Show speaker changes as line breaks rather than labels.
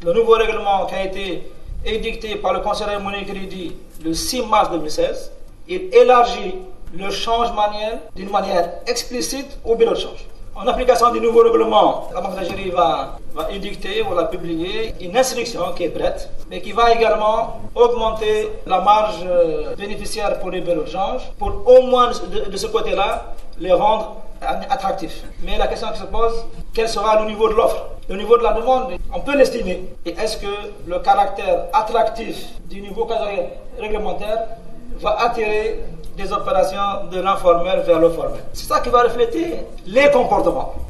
Le nouveau règlement qui a été édicté par le Conseil de monnaie et crédit le 6 mars 2016, il élargit le change manuel d'une manière explicite au bureau de change. En application du nouveau règlement, la Banque d'Algérie va édicter ou la publier une instruction qui est prête, mais qui va également augmenter la marge bénéficiaire pour les bureaux de change, pour au moins de ce côté-là, les rendre attractifs. Mais la question qui se pose, quel sera le niveau de l'offre? Le niveau de la demande, on peut l'estimer. Et est-ce que le caractère attractif du nouveau cadre réglementaire va attirer des opérations de l'informel vers le formel? C'est ça qui va refléter les comportements.